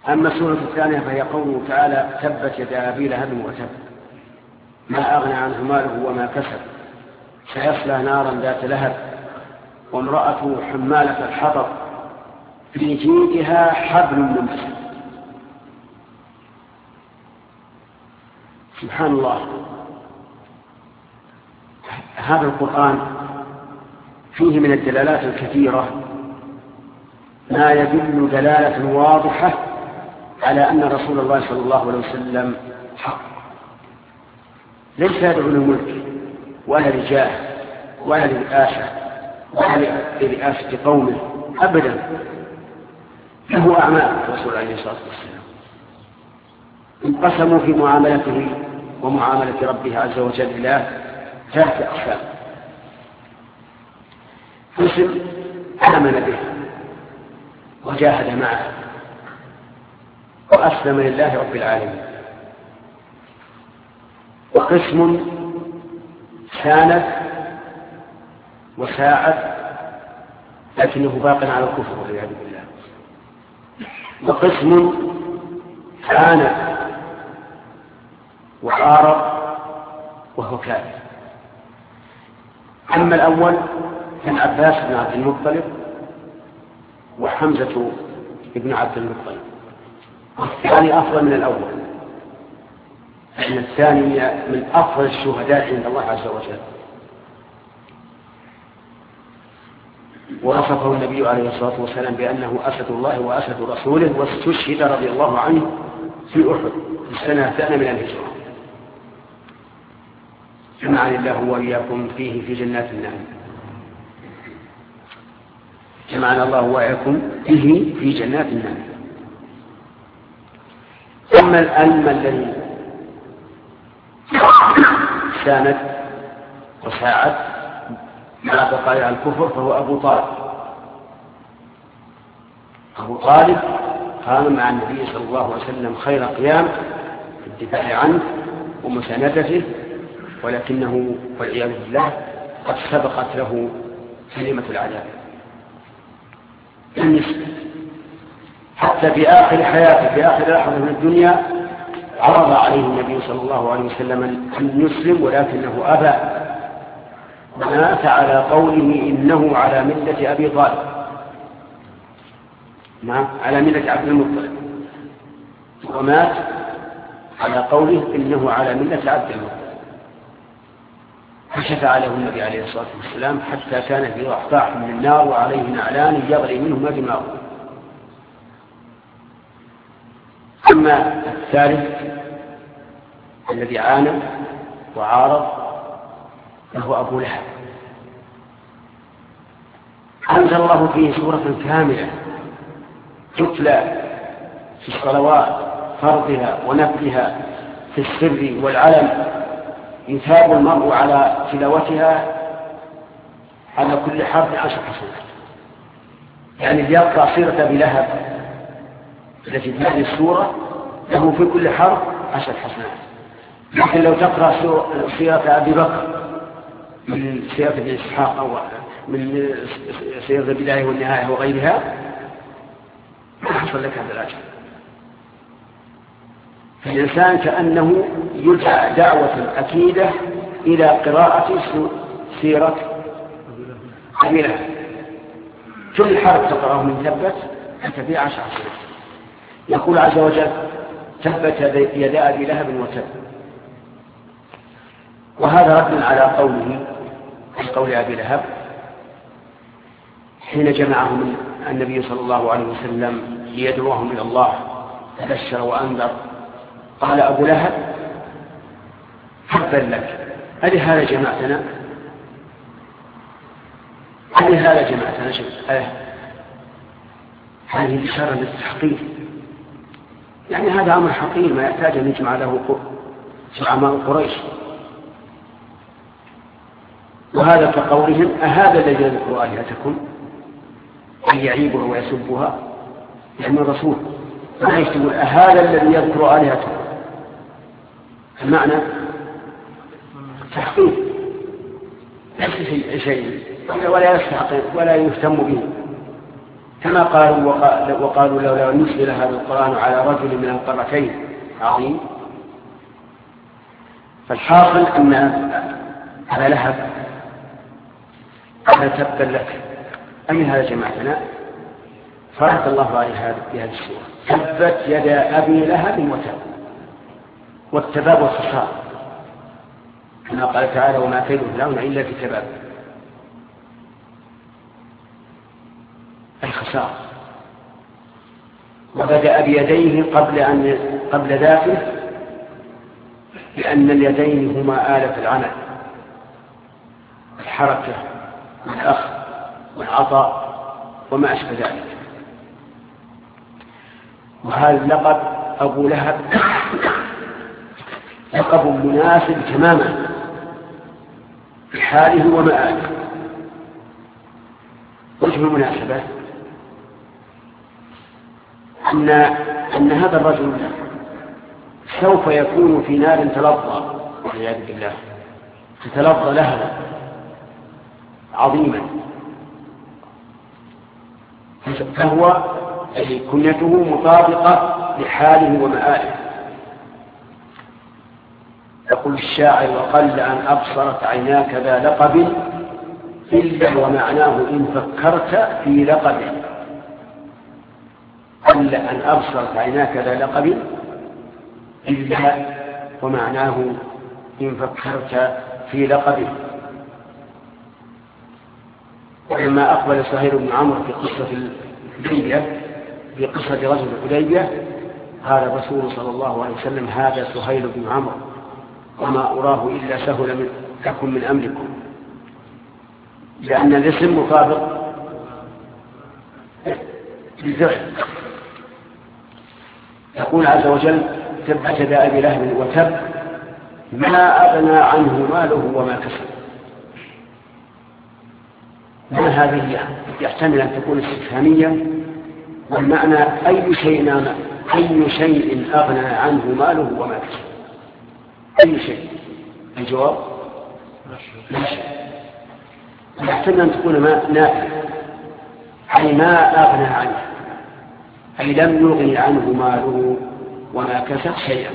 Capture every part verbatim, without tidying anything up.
أما السورة الثانية فهي قوله تعالى تبت يدا أبي لهب وتب ما أغنى عنه ماله وما كسب سيصلى نارا ذات لهب وامرأته حمالة الحطب في جيدها حبل من مسد. سبحان الله، هذا القرآن فيه من الدلالات الكثيرة ما يدل دلالة واضحة على أن رسول الله صلى الله عليه وسلم حق، ليس يدعو للملك ولا لجاه ولا للآشة ولا لرئاسة قومه أبدا، له أعمال الرسول عليه الصلاة والسلام انقسموا في معاملته ومعاملة ربه عز وجل إلى ثلاث أقسام. قسم آمن به وجاهد معه وأسلم لله رب العالمين، وقسم ساند وساعد لكنه باق على الكفر والعياذ بالله، وقسم عاند وعارض وهو كافر. أما الأول كان عباس بن عبد المطلب وحمزة بن عبد المطلب، والثاني أفضل من الأول لأن الثاني من أفضل الشهداء عند الله عز وجل. ووصفه النبي عليه الصلاة والسلام بأنه أسد الله وأسد رسوله، واستشهد رضي الله عنه في أحد في السنة الثانية من الهجرة. جمعني الله وإياكم فيه في جنات النعيم. جمعنا الله وإياكم فيه في جنات النعيم. أما الألم الذي ساند وساعد مع بقاء على الكفر فهو أبو طالب. أبو طالب قام مع النبي صلى الله عليه وسلم خير قيام في الدفاع عنه ومساندته، ولكنه والعياذ بالله قد سبقت له كلمة العذاب بالنسبة حتى في آخر حياته في آخر لحظة من الدنيا عرض عليه النبي صلى الله عليه وسلم أن يسلم، ولكنه أبى ومات على قوله إنه على ملة أبي طالب، نعم على ملة عبد المطلب، ومات على قوله إنه على ملة عبد المطلب. فشفع له النبي عليه الصلاة والسلام حتى كان في ضحضاح من النار وعليه نعلان يغلي منهما دماغه. أما الثالث الذي عانى وعارض فهو أبو لهب، أنزل الله فيه سورة كاملة تتلى في الصلوات فرضها ونفلها في السر والعلن، يثاب المرء على تلاوتها على كل حرف عشر حسنات. يعني يقرأ سيرة أبي لهب التي في هذه السورة له في كل حرف عشر حسنات. لكن لو تقرأ سيرة أبي بكر من سيرة ابن إسحاق أو من سيرة البداية والنهاية وغيرها ما حصل لك هذا الأجر. فالإنسان كأنه يدعى دعوة أكيدة إلى قراءة سيرة أبي لهب. كل حرف تقرأه من ثبت أنت فيه عشر حسنات. يقول عز وجل تبت يدا أبي لهب وتب، وهذا رد على قوله في قول أبي لهب حين جمعهم النبي صلى الله عليه وسلم ليدعوهم إلى الله تبشر وأنذر. قال أبو لهب حبا لك ألهذا جمعتنا ألهذا جمعتنا أه هذه بشارة للتحقيق، يعني هذا أمر حقير ما يحتاج أن يجمع له زعماء قريش. وهذا كقولهم أهذا الذي يذكر آلهتكم أن يعيبها ويسبها، يعني الرسول ما يشتغل أهذا الذي يذكر آلهتكم، المعنى تحقيق ليس شيء ولا يستحق ولا يهتم به، كما قالوا وقالوا لولا نزل هذا القرآن على رجل من القرتين عظيم. فالحاصل أن أبا لهب قال تبا لك أي هذا جماعتنا، فرد الله عليه في هذه السورة تبت يدا أبي لهب وتب. والتباب والخسار كما قال تعالى وما كيد فرعون إلا في تباب، الخسار. وبدأ بيديه قبل أن قبل ذاته، لأن اليدين هما آلة العمل، الحركة والأخذ والعطاء وما أشبه ذلك. وهذا لقب أبو لهب لقب مناسب تماما في حاله ومآله. وجه المناسبة أن أن هذا الرجل سوف يكون في نار تلظى والعياذ بالله، تتلظى لهبا عظيما، فهو كنيته مطابقة لحاله ومآله. يقول الشاعر وقل أن أبصرت عيناك ذا لقب إلا ومعناه إن فكرت في لقب. قل أن أبصرت عيناك ذا لقب إلا ومعناه إن فكرت في لقب. ولما أقبل سهيل بن عمرو في قصة الحديبية في قصة رجل الحديبية قال الرسول صلى الله عليه وسلم هذا سهيل بن عمرو وما أراه إلا سهل من تكن من أمركم، لأن الاسم مطابق للفعل. يقول عز وجل تبت يدا أبي لهب وتب ما أغنى عنه ماله وما كسب. ما هذه يحتمل أن تكون استفهامية، والمعنى أي شيء أي شيء أغنى عنه ماله وما كسب. أي شيء. الجواب لا شيء. يحتمل أن تكون ما نافع أي ما أغنى عنه، أي لم يغني عنه ماله وما كسب شيئا.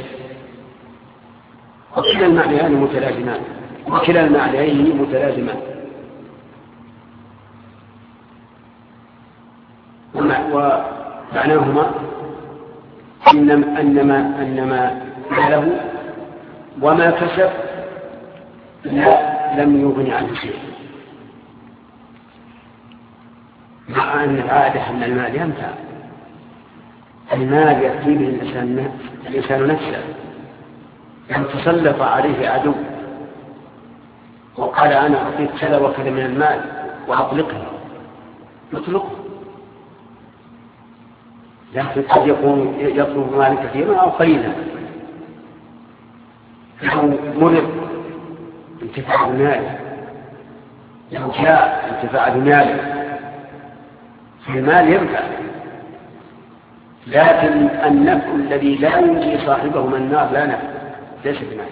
وكلا المعنيان متلازمان وكلا المعنيين متلازمان. ومعناهما إنما أنما أنما له وما كسب لم يغني عنه شيء، مع أن العادة أن المال ينفع. المال يأتي به الإنسان, الإنسان نفسه، أن تسلط عليه عدو وقال أنا أعطيك كذا وكذا من المال وأطلقه، يطلقه. لكن قد يكون يطلب مال كثيرا أو قليلا، له مرض انتفاع بماله، له جاء انتفاع بماله، المال ينفع. لكن النفع الذي لا ينجي صاحبه من النار لا نفع، ليس بمال.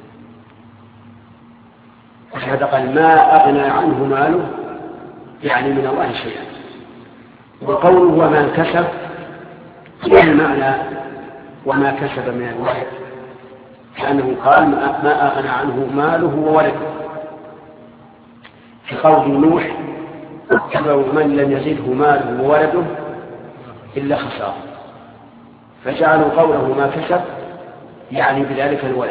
وهذا قال ما أغنى عنه ماله يعني من الله شيئا. وقوله وما كسب المعنى وما كسب من الولد، لأنه قال ما أغنى عنه ماله وولده. في قول نوح اتبعوا من لم يزده ماله وولده إلا خسارة، فجعلوا قوله ما كسب يعني بذلك الولد.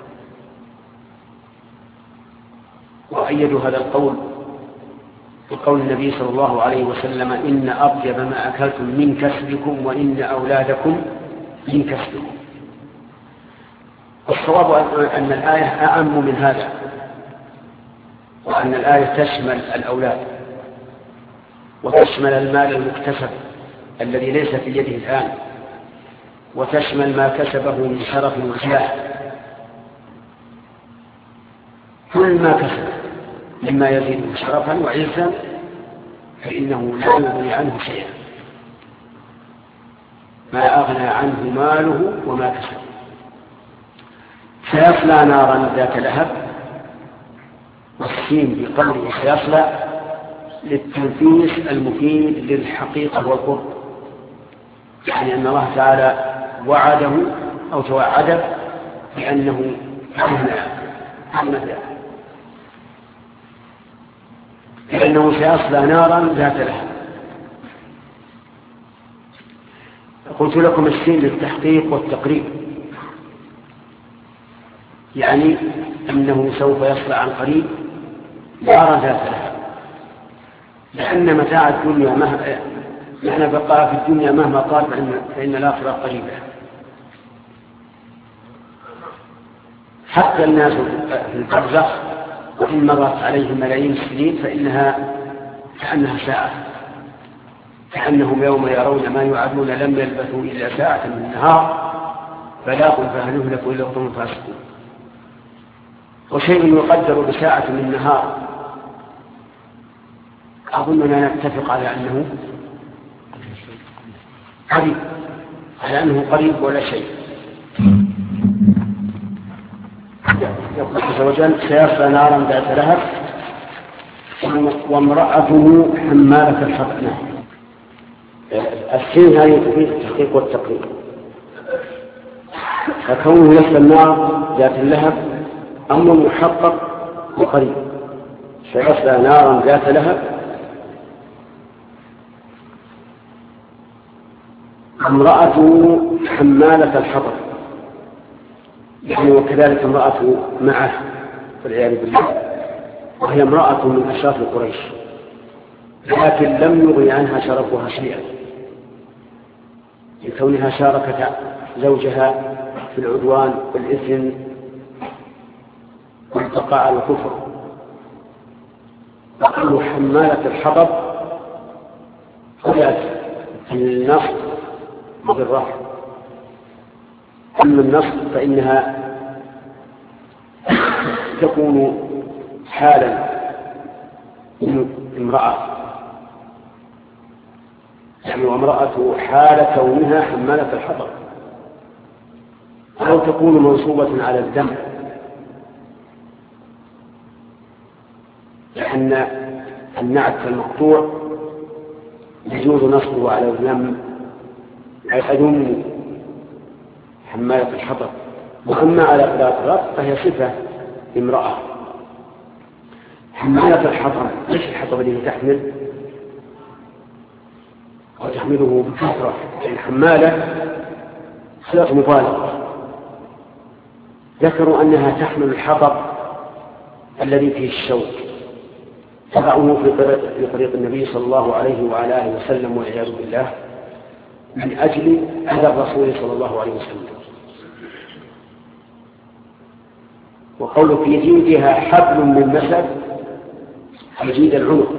وأيدوا هذا القول بقول النبي صلى الله عليه وسلم إن أطيب ما أكلتم من كسبكم وإن أولادكم من كسبكم. والصواب أن الآية أعم من هذا، وأن الآية تشمل الأولاد وتشمل المال المكتسب الذي ليس في يده الآن، وتشمل ما كسبه من شرف وجاه. كل ما كسب مما يزيد شرفا وعزا فإنه لا يغني عنه شيئا. ما أغنى عنه ماله وما كسب. سيصلى نارا ذات لهب، والسين بقوله سيصلى للتنفيس المفيد للحقيقة والقرب، يعني أن الله تعالى وعده أو توعده بأنه بأنه سيصلى نارا ذات لهب. قلت لكم السين للتحقيق والتقريب، يعني أنه سوف يصلى عن قريب نارا ذات لهب، لأن متاع الدنيا مهما نحن بقاء في الدنيا مهما طال فإن الآخرة قريبة. حتى الناس في البرزخ وإن مرت عليهم ملايين السنين فإنها كأنها ساعة، كأنهم يوم يرون ما يوعدون لم يلبثوا إلا ساعة من النهار بلاغ فهل يهلك إلا قوم فاسقون. وشيء يقدر بساعة من النهار أظننا نتفق على أنه قريب، على أنه قريب ولا شيء. يقول عز وجل سيصلى نارا ذات لهب وامرأته حمالة الحطب. السين هذه تفيد التحقيق والتقريب، فكونه يصلى النار ذات اللهب أمر محقق وقريب. سيصلى نارا ذات لهب امرأته حمالة الحطب، يعني وكذلك امرأته معه والعياذ بالله، وهي امرأة من أشراف قريش، لكن لم يغني عنها شرفها شيئا لكونها شاركت زوجها في العدوان والإثم والبقاء على الكفر. وقالوا حمالة الحطب قلت النصب بالرفع، أما النصب فإنها تكون حالا من امرأة، يعني وامرأة حال كونها حمالة الحطب، أو تكون منصوبة على الدم، لأن النعت المقطوع يجوز نصبه على الدم أي أدم حمالة الحطب. وأما على قراءة الرفع فهي صفة امرأة حمالة الحطب. ليش الحطب الذي تحمل وتحمله بكثرة؟ يعني حمالة صيغة مبالغة. ذكروا أنها تحمل الحطب الذي فيه الشوك، تضعه في طريق النبي صلى الله عليه وعلى آله وسلم والعياذ بالله من أجل أذى الرسول صلى الله عليه وسلم. وقول في جيدها حبل من مسد، جيد العنق،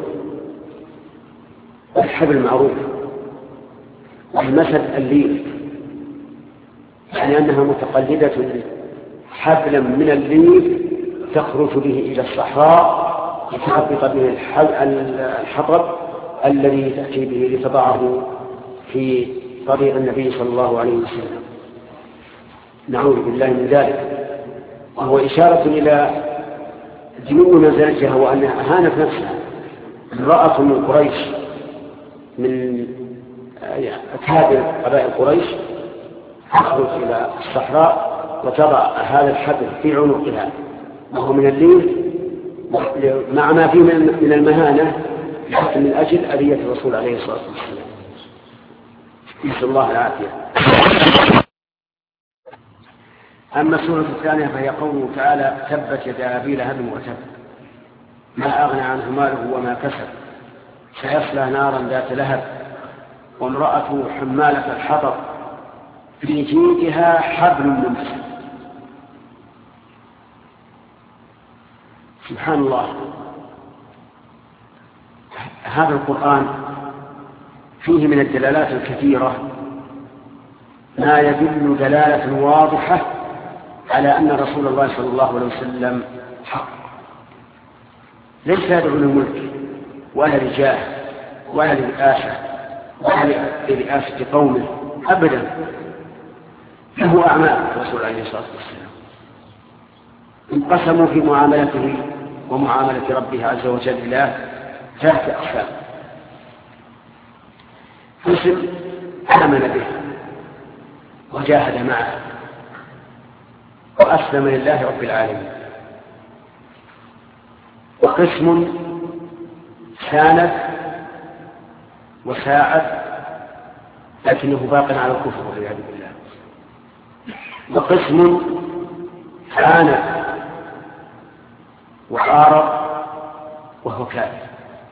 الحبل معروف، والمسد الليل، يعني أنها متقلدة حبلا من الليل تخرج به إلى الصحراء لتحقق به الحطب الذي تأتي به لتضعه في طريق النبي صلى الله عليه وسلم. نعوذ بالله من ذلك. وهو إشارة إلى جنون مزاجها وأنها أهانت نفسها. امرأة من قريش من أكابر قبائل قريش تخرج إلى الصحراء وتضع هذا الحبل في عنقها وهو من الليل مع ما فيه من المهانة من أجل أذية الرسول عليه الصلاة والسلام. نسأل الله العافية. أما السورة الثانية فهي قوله تعالى تبت يدا أبي لهب وتب ما أغنى عنه ماله وما كسب سيصلى نارا ذات لهب وامرأته حمالة الحطب في جيدها حبل من مسد. سبحان الله، هذا القرآن فيه من الدلالات الكثيرة ما يدل دلالة واضحة على أن رسول الله صلى الله عليه وسلم حق، ليس يدعو للملك ولا لجاه ولا لرئاسة ولا لرئاسة قومه أبدا، له أعمال الرسول عليه الصلاة والسلام انقسموا في معاملته ومعاملة ربه عز وجل له ثلاثة أقسام. قسم آمن به وجاهد معه وأسلم لله رب العالمين، وقسم ساند وساعد لكنه باق على الكفر والعياذ بالله، وقسم عاند وعارض وهو كافر.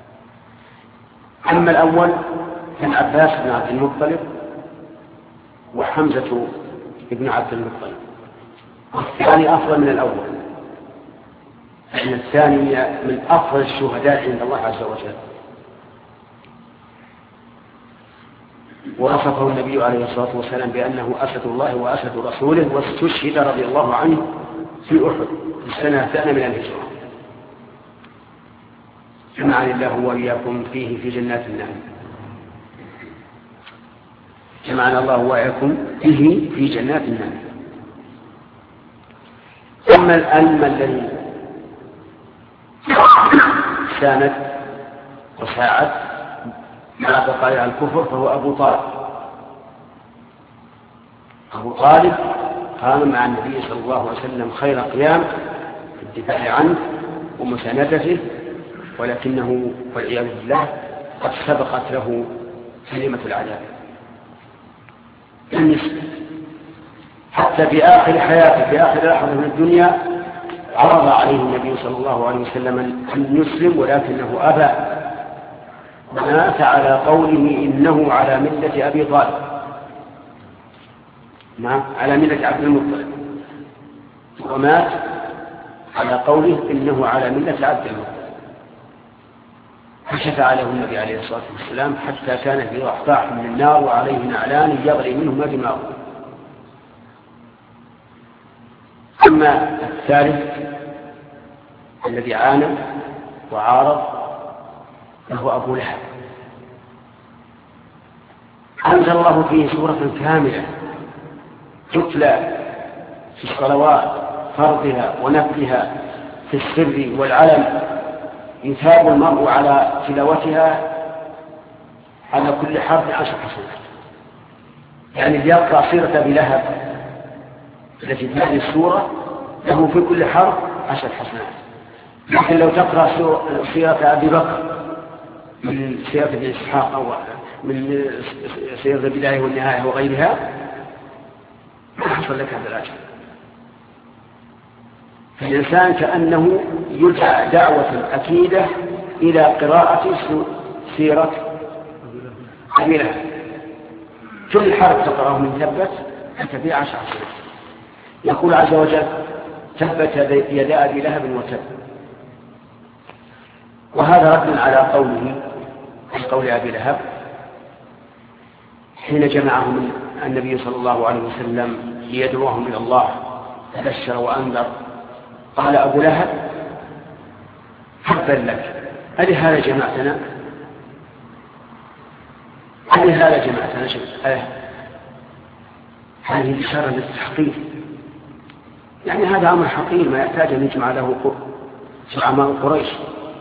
أما الأول كالعباس بن عبد المطلب وحمزة بن عبد المطلب، والثاني أفضل من الأول، لأن الثاني من أفضل الشهداء عند الله عز وجل. ووصفه النبي عليه الصلاة والسلام بأنه أسد الله وأسد رسوله، واستشهد رضي الله عنه في أحد في السنة الثانية من الهجرة. جمعني الله وإياكم فيه في جنات النعيم. جمعنا الله وإياكم فيه في جنات النعيم. أما الألم الذي ساند وساعد مع بقايا الكفر فهو أبو طالب. أبو طالب قام مع النبي صلى الله عليه وسلم خير قيام في الدفاع عنه ومساندته، ولكنه والعياذ بالله قد سبقت له كلمة العذاب بالنسبة. حتى في آخر حياته في آخر لحظة من الدنيا عرض عليه النبي صلى الله عليه وسلم أن يسلم، ولكنه أبى، ومات على قوله إنه على ملة أبي طالب، نعم على ملة عبد المطلب، ومات على قوله إنه على ملة عبد المطلب. فشفع له النبي عليه الصلاة والسلام حتى كان في رحضاح من النار وعليه نعلان يغلي منهما دماغه. أما الثالث الذي عانى وعارض فهو أبو لهب. أنزل الله فيه سورة كاملة تتلى في الصلوات فرضها ونفلها في السر والعلن، يثاب المرء على تلاوتها على كل حرف عشر حسنات. يعني اللي يقرأ سيرة أبي لهب التي في هذه السورة له في كل حرف عشر حسنات. لكن لو تقرأ سيرة أبي بكر من سيرة ابن إسحاق أو من سيرة البداية والنهاية وغيرها ما حصل لك هذا الأجر. فالإنسان كأنه يدعى دعوة أكيدة إلى قراءة سيرة أبي لهب. كل حرف تقرأه من ثبت أنت فيه عشر حسنات. يقول عز وجل ثبت يدا أبي لهب وتب. وهذا رد على قوله في قول أبي لهب حين جمعهم النبي صلى الله عليه وسلم ليدعوهم إلى الله تبشر وأنذر، قال أبو لهب حبا لك ألهذا جمعتنا ألهذا جمعتنا هذه إشارة للتحقير، يعني هذا أمر حقير ما يحتاج أن يجمع له زعماء قريش.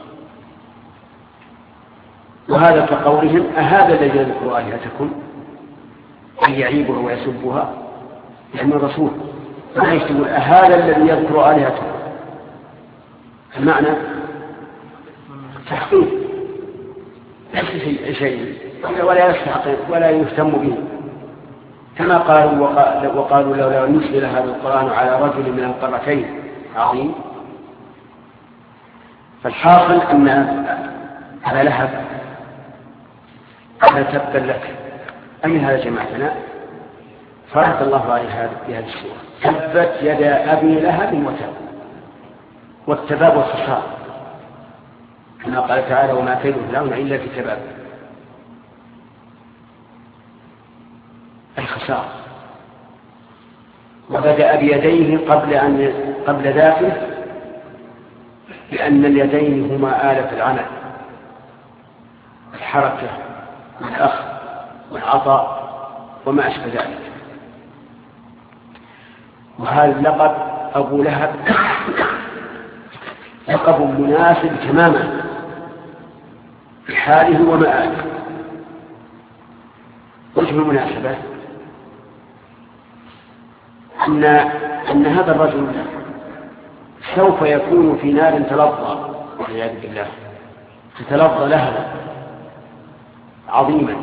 وهذا كقولهم أهذا الذي يذكر آلهتكم أن يعيبها ويسبها، يعني الرسول ما يكتبون أهذا الذي يذكر آلهتكم، المعنى تحقيق ليس شيء ولا يستحق ولا يهتم به، كما قالوا وقالوا لولا نزل هذا القرآن على رجل من القرتين عظيم. فالحاصل أن أبا لهب قال تبا لك أي هذا جماعتنا، فرد الله عليه بهذه السورة تبت يدا أبي لهب وتب. والتباب والخسار كما قال تعالى وما كيد فرعون إلا في تباب، الخسار. وبدأ بيديه قبل أن قبل ذاته، لأن اليدين هما آلة العمل، الحركة والأخذ والعطاء وما أشبه ذلك. وهذا لقب أبو لهب لقب مناسب تماما بحاله ومآله. وجه المناسبة أن أن هذا الرجل سوف يكون في نار تلظى والعياذ بالله، تتلظى لهبا عظيما،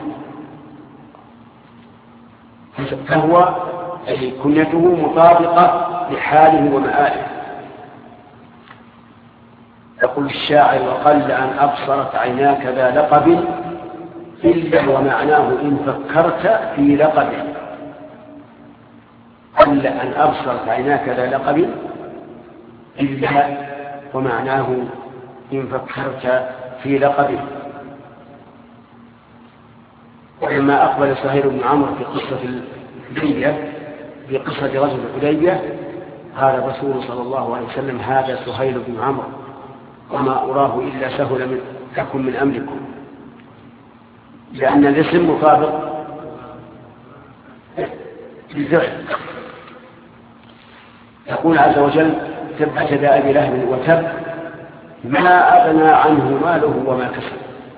فهو أي كنيته مطابقة لحاله ومآله. يقول الشاعر: وقل أن أبصرت عيناك ذا لقب إلا ومعناه إن فكرت في لقب. قل أن أبصرت عيناك ذا لقب إلا ومعناه إن فكرت في لقب. ولما أقبل سهيل بن عمرو في قصة الحديبية في قصة رجل الحديبية قال الرسول صلى الله عليه وسلم: هذا سهيل بن عمرو وما أراه إلا سهل من تكن من أمركم، لأن الاسم مطابق للفعل. يقول عز وجل: تبت يدا أبي لهب وتب ما أغنى عنه ماله وما كسب.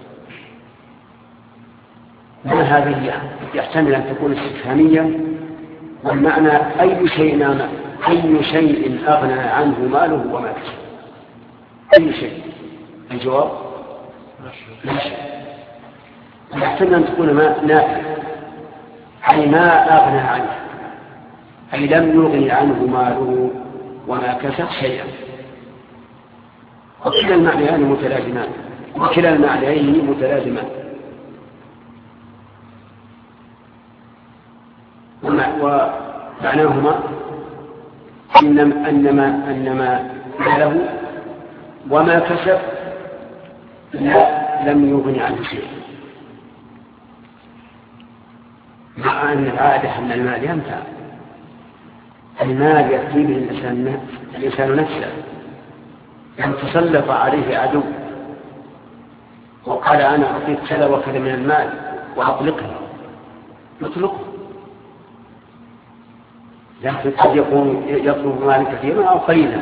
ما هذه يحتمل أن تكون استفهامية، والمعنى أي شيء أي شيء أغنى عنه ماله وما كسب. أي شيء. الجواب لا شيء. يحتمل أن تكون ما نافع، أي ما أغنى عنه، أي لم يغني عنه ماله وما كسب شيئا. وكلا المعنيان متلازمان، وكلا المعنيين متلازمان. ومعناهما إنما أنما أنما ماله وما كسب لا لم يغني عنه شيئا، مع أن العادة أن المال ينفع. المال يأتي به الإنسان, الإنسان نفسه، أن تسلط عليه عدو وقال: أنا أعطيك كذا وكذا من المال وأطلقه، يطلقه. لكن قد يكون يطلب مال كثيرا أو قليلا،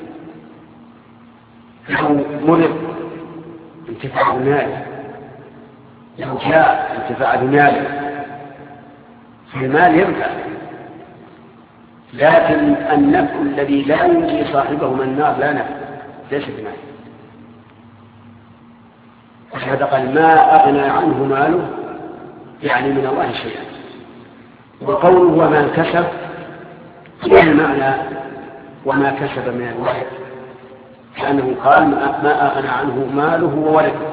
له مرض انتفاع بماله، له جاء انتفاع بماله، المال ينفع. لكن النفع الذي لا ينجي صاحبه من النار لا نفع، ليس بمال. وهذا قال: ما أغنى عنه ماله، يعني من الله شيئا. وقوله وما كسب المعنى وما كسب من الوحي، كأنه قال: ما أغنى عنه ماله وولده.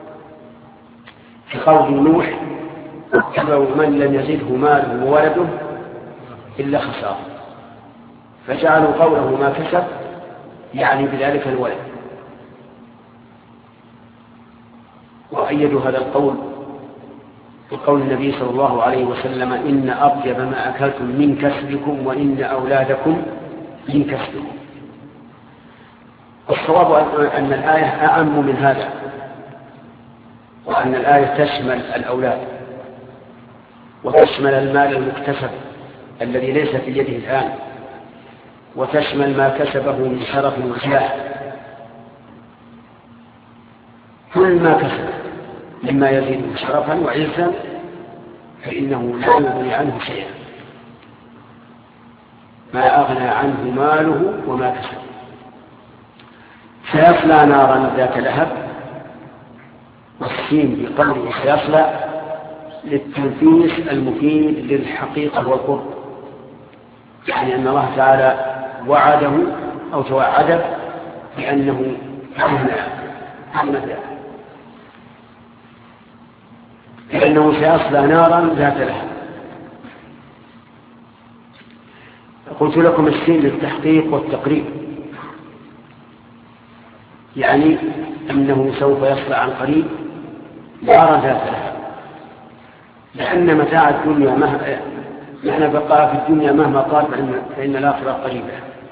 في قول نوح: اتبعوا من لم يزده ماله وولده إلا خسارة، فجعلوا قوله ما كسب يعني بذلك الولد. وأيدوا هذا القول بقول النبي صلى الله عليه وسلم: إن أطيب ما أكلتم من كسبكم وإن أولادكم من كسبكم. والصواب أن الآية أعم من هذا، وأن الآية تشمل الأولاد وتشمل المال المكتسب الذي ليس في يده الآن، وتشمل ما كسبه من شرف وجاه. كل ما كسب مما يزيد شرفا وعزا فإنه لا يغني عنه شيئا. ما أغنى عنه ماله وما كسب. سيصلى نارا ذات لهب، والسين بقوله سيصلى للتنفيس المفيد للحقيقة والقرب، يعني أن الله تعالى وعده أو توعده بأنه يهلك لأنه سيصلى نارا ذات لهب. قلت لكم السين للتحقيق والتقريب، يعني أنه سوف يصلى عن قريب نارا ذات لهب، لأن متاع الدنيا مهما معنى بقاء في الدنيا مهما قال فإن الآخرة قريبة.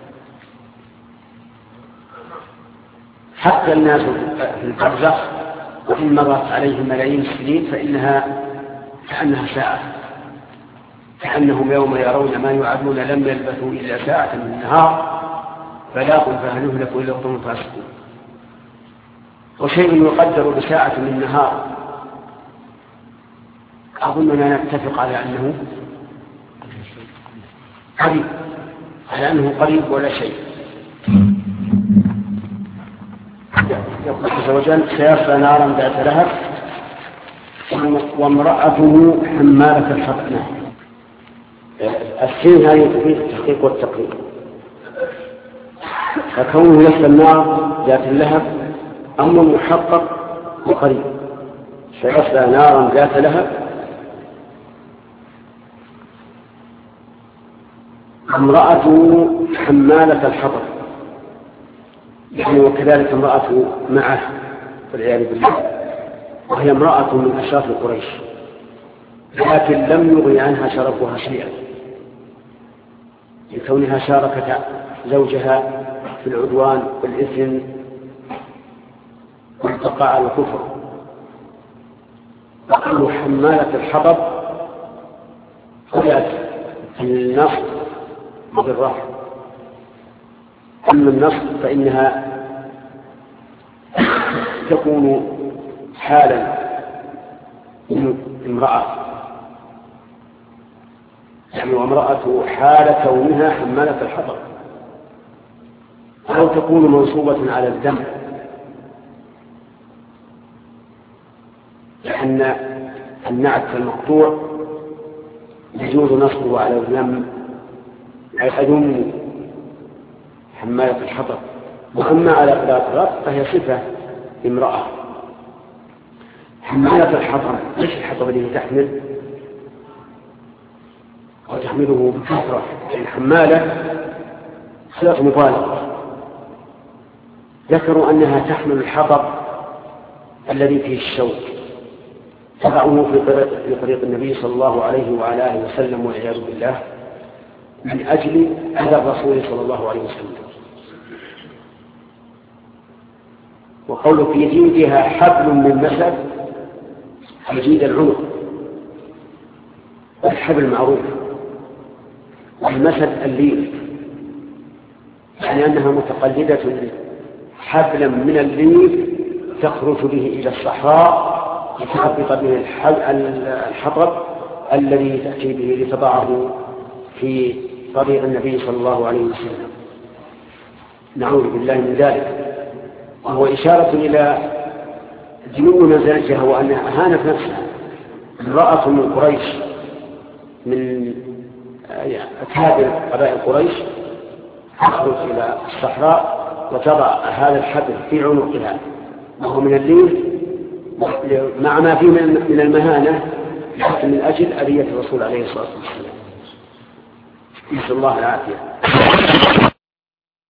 حتى الناس في البرزخ وإن مرت عليهم ملايين السنين فإنها كأنها ساعة، كأنهم يوم يرون ما يوعدون لم يلبثوا إلا ساعة من النهار فلاقوا فهل يهلك إلا القوم الفاسقون. وشيء يقدر بساعة من النهار أظننا نتفق على أنه قريب، على أنه قريب ولا شيء. يقول عز وجل سيصلى نارا ذات لهب وامرأته حمالة الحطب. السين هذه تفيد التحقيق والتقريب، فكونه يصلى النار ذات اللهب أمر محقق وقريب. سيصلى نارا ذات لهب امرأته حمالة الحطب، يعني وكذلك امرأته معه والعياذ بالله، وهي امرأة من أشراف قريش، لكن لم يغني عنها شرفها شيئا لكونها شاركت زوجها في العدوان والإثم والبقاء على الكفر. تقول حمالة الحطب قلت النصب بالرفع، أما النصب فإنها تكون حالا من امرأة، يعني وامرأة حال كونها حمالة الحطب، أو تكون منصوبة على الذم، لأن النعت المقطوع يجوز نصبه على الذم أي أذم حمالة الحطب. وأما على قراءة الرفع فهي صفة امرأة حمالة الحطب. ليش الحطب الذي تحمل وتحمله بكثرة؟ يعني حمالة صيغة مبالغة. ذكروا أنها تحمل الحطب الذي فيه الشوك، تضعه في طريق النبي صلى الله عليه وعلى آله وسلم والعياذ بالله من أجل أذى الرسول صلى الله عليه وسلم. وقول في جيدها حبل من مسد، في جيد العنق، الحبل معروف، والمسد الليل، يعني أنها متقلدة حبلا من الليل تخرج به إلى الصحراء لتخبط به الحطب الذي تأتي به لتضعه في طريق النبي صلى الله عليه وسلم. نعوذ بالله من ذلك. وهو إشارة إلى جنون مزاجها وأنها أهانت نفسها. امرأة من قريش من أكابر قبائل قريش تخرج إلى الصحراء وتضع هذا الحبل في عنقها وهو من الليل مع ما فيه من المهانة من أجل أذية الرسول عليه الصلاة والسلام. نسأل الله العافية.